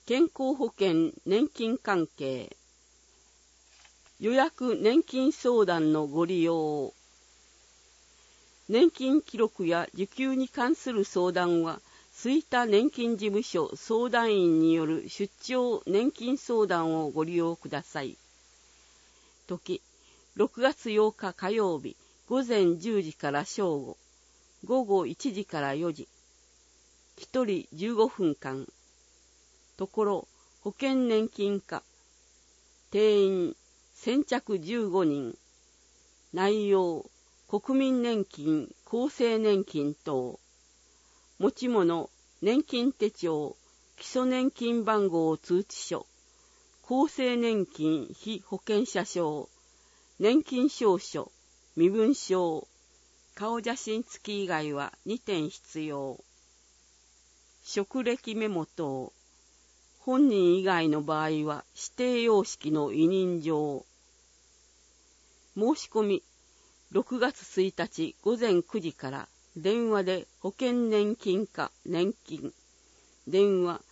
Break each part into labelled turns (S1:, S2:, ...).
S1: 健康保険年金関係予約年金相談のご利用。年金記録や受給に関する相談は吹田年金事務所相談員による出張年金相談をご利用ください。時6月8日火曜日午前10時から正午、午後1時から4時、1人15分間。ところ保険年金課。定員先着15人。内容国民年金、厚生年金等。持ち物年金手帳、基礎年金番号通知書、厚生年金被保険者証、年金証書、身分証、顔写真付き以外は2点必要。職歴メモ等。本人以外の場合は指定様式の委任状。申し込み6月1日午前9時から電話で保険年金課年金。電話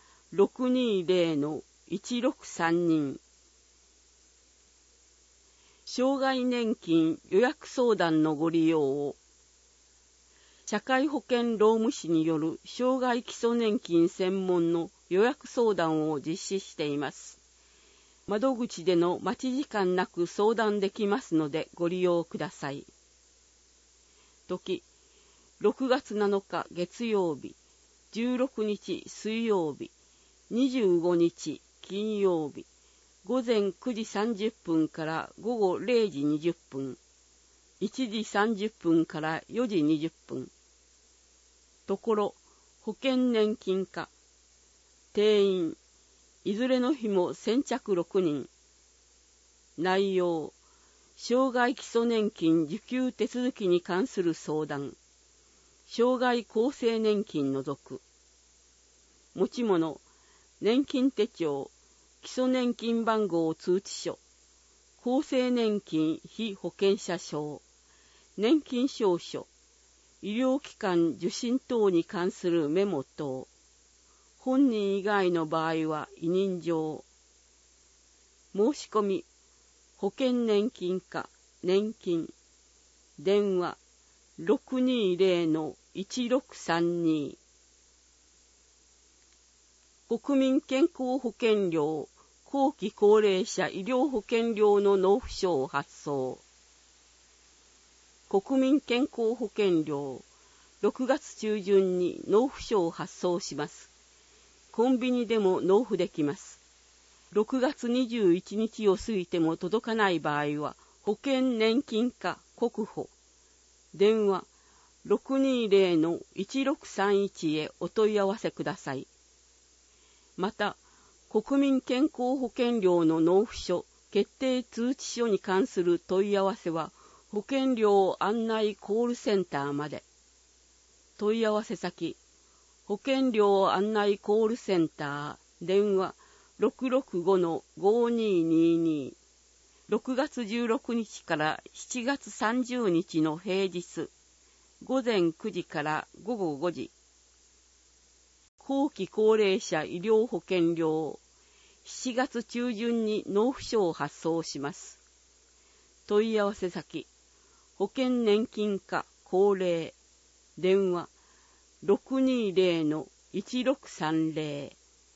S1: 620-1632。障害年金予約相談のご利用を。社会保険労務士による障害基礎年金専門の予約相談を実施しています。窓口での待ち時間なく相談できますのでご利用ください。時6月7日月曜日、16日水曜日、25日金曜日、午前9時30分から午後0時20分、1時30分から4時20分。ところ保険年金課。定員いずれの日も先着6人。内容障害基礎年金受給手続きに関する相談。障害厚生年金除く。持ち物年金手帳、基礎年金番号通知書、厚生年金被保険者証、年金証書、医療機関受診等に関するメモ等。本人以外の場合は委任状。申し込み保険年金課年金。電話 620-1632。国民健康保険料後期高齢者医療保険料の納付書を発送。国民健康保険料6月中旬に納付書を発送します。コンビニでも納付できます。6月21日を過ぎても届かない場合は保険年金課国保。電話 620-1631 へお問い合わせください。また、国民健康保険料の納付書決定通知書に関する問い合わせは保険料案内コールセンターまで。問い合わせ先、保険料案内コールセンター、電話 665-5222。6月16日から7月30日の平日、午前9時から午後5時。後期高齢者医療保険料、7月中旬に納付書を発送します。問い合わせ先、保険年金課高齢、電話 620-1630。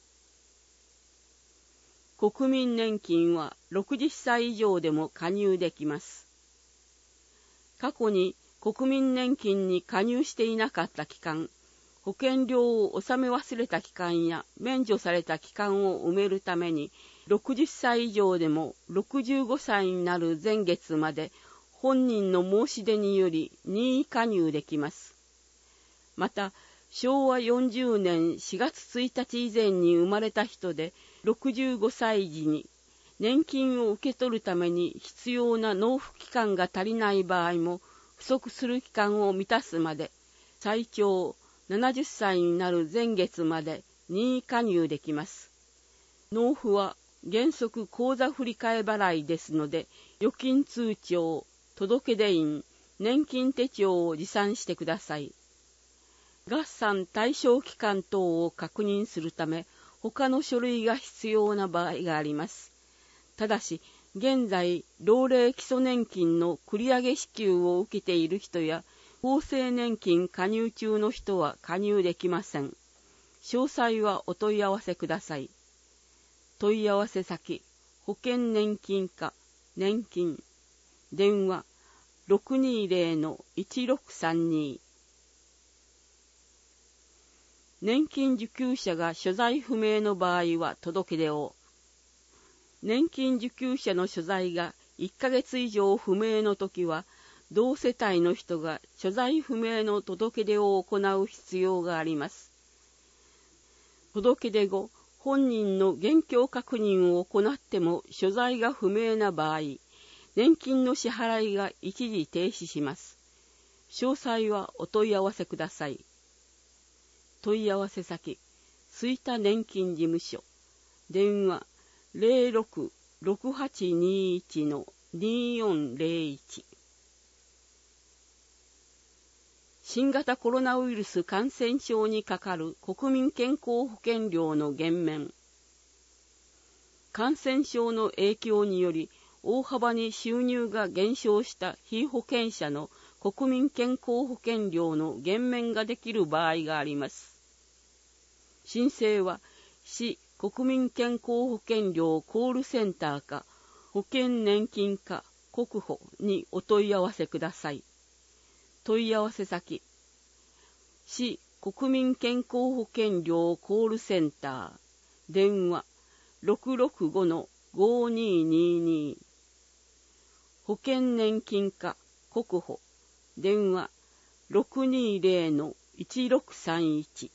S1: 国民年金は60歳以上でも加入できます。過去に国民年金に加入していなかった期間、保険料を納め忘れた期間や免除された期間を埋めるために、60歳以上でも65歳になる前月まで本人の申し出により任意加入できます。また、昭和40年4月1日以前に生まれた人で65歳時に年金を受け取るために必要な納付期間が足りない場合も不足する期間を満たすまで最長70歳になる前月まで任意加入できます。納付は原則口座振替払いですので、預金通帳、届出印、年金手帳を持参してください。合算対象期間等を確認するため、 他の書類が必要な場合があります。ただし、現在、老齢基礎年金の繰り上げ支給を受けている人や、厚生年金加入中の人は加入できません。詳細はお問い合わせください。問い合わせ先、保険年金課、年金、電話、620-1632。年金受給者が所在不明の場合は届け出を。年金受給者の所在が1ヶ月以上不明のときは、同世帯の人が所在不明の届け出を行う必要があります。届け出後、本人の現況確認を行っても所在が不明な場合、年金の支払いが一時停止します。詳細はお問い合わせください。問い合わせ先、吹田年金事務所、電話06-6821-2401。新型コロナウイルス感染症にかかる国民健康保険料の減免。感染症の影響により大幅に収入が減少した被保険者の国民健康保険料の減免ができる場合があります。申請は市国民健康保険料コールセンターか保険年金課国保にお問い合わせください。問い合わせ先、市国民健康保険料コールセンター、電話 665-5222。保険年金課国保、電話 620-1631。